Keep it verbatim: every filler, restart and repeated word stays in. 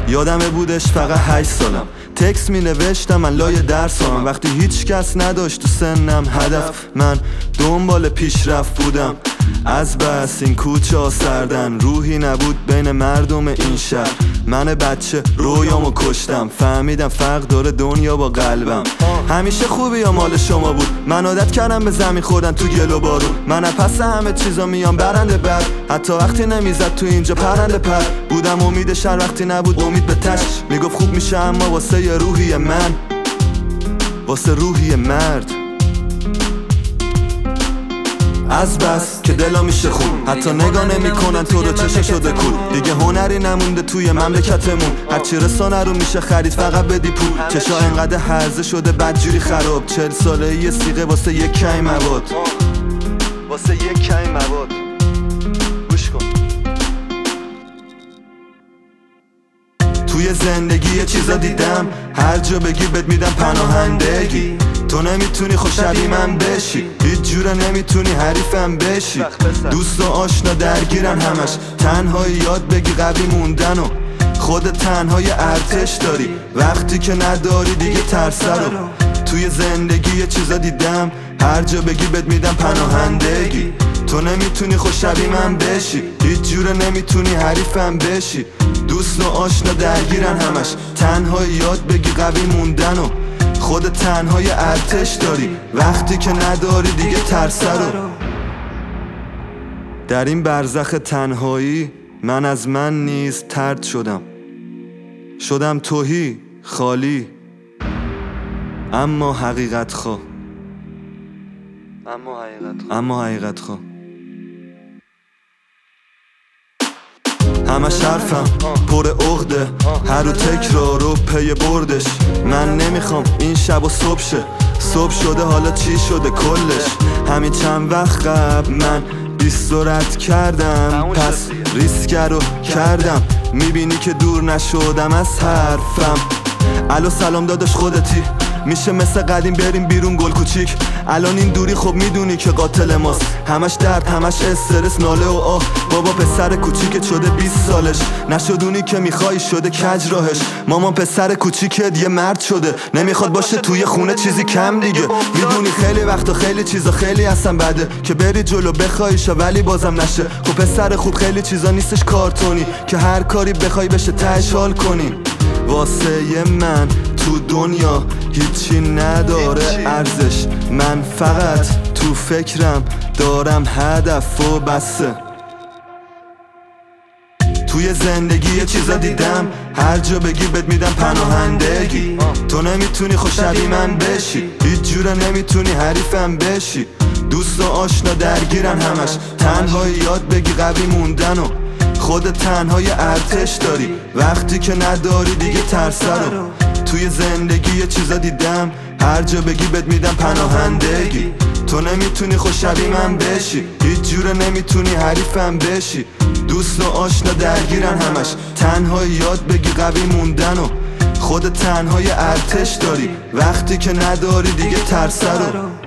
یادمه بودش فقط هشت سالم، تکس می نوشتم من لای درسام. وقتی هیچ کس نداشت تو سنم هدف، من دنبال پیشرفت بودم. از بس این کوچه ها سردن، روحی نبود بین مردم این شهر. من بچه رویامو کشتم، فهمیدم فرق داره دنیا با قلبم. همیشه خوبی یا مال شما بود، من عادت کردم به زمین خوردن تو گل و بارون. من پس همه چیزا میام برنده بر، حتی وقتی نمیزد تو اینجا پرنده پر. بودم امید شهر وقتی نبود امید به تش. میگفت خوب میشه اما واسه یه روحی من، واسه روحی مرد. از بس که دلا میشه خون، حتی نگاه نمی کنن تو رو، چشه شده کول. دیگه هنری نمونده توی مملکتمون، هرچی رسانه رو میشه خرید فقط بدی پول. چشا انقدر هرزه شده بدجوری خراب، چل ساله یه سیغه واسه یک کمی مواد، واسه یک کمی مواد. گوش کن. توی زندگی یه چیزا دیدم، هر جا بگی بهت میدم پناهندگی. تو نمیتونی خوشبی من بشی، هیچ جوره نمیتونی حریفم بشی. دوست و آشنا درگیرن همش، تنهایی یاد بگی قوی موندن و خود تنهای ارتش داری. وقتی که نداری دیگه ترسه رو. توی زندگی یه چیزا دیدم، هر جا بگی بهت میدم پناهندگی. تو نمیتونی خوشبی من بشی، هیچ جوره نمیتونی حریفم بشی. دوست و آشنا درگیرن همش، تنهایی یاد بگی قوی موندن و خود تنهای ارتش داری. وقتی که نداری دیگه ترسه رو. در این برزخ تنهایی من از من نیز طرد شدم، شدم تهی خالی اما حقیقت خواه، اما حقیقت خواه، اما حقیقت خواه. همه حرفم پر عقده، هر رو تکرار و پی بردش. من نمیخوام این شب و صبح شه، صبح شده حالا چی شده کلش. همین چند وقت قبل من بیست رد کردم، پس ریسک رو کردم. میبینی که دور نشدم از حرفم. الو سلام داداش خودتی، میشه مثل قدیم بریم بیرون گل کوچیک. الان این دوری خب میدونی که قاتل ماست، همش درد همش استرس ناله و آه. بابا پسر کوچیکت شده بیست سالش، نشدونی که میخوای شده کج راهش. مامان پسر کوچیکت یه مرد شده، نمیخواد باشه توی خونه چیزی کم دیگه. میدونی خیلی وقتا خیلی چیزا خیلی اصلا بده، که بری جلو بخوایش ولی بازم نشه. خب پسر خوب خیلی چیزا نیستش کارتونی، که هر کاری بخوای بشه تهش حال کنی. واسه من تو دنیا هیچی نداره ارزش، من فقط تو فکرم دارم هدف و بسه. توی زندگی یه چیزا دیدم، هر جا بگی بهت میدم پناهندگی. تو نمیتونی خوشبی من بشی، هیچ جوره نمیتونی حریفم بشی. دوست و آشنا درگیرن همش، تنهایی یاد بگی قوی موندن و خود تنهای ارتش داری. وقتی که نداری دیگه ترسه رو. توی زندگی یه چیزا دیدم، هر جا بگی بهت میدم پناهندگی. تو نمیتونی خوشبی من بشی، هیچ جوره نمیتونی حریفم بشی. دوست و آشنا درگیرن همش، تنهایی یاد بگی قوی موندن و خود تنهای ارتش داری. وقتی که نداری دیگه ترسه رو.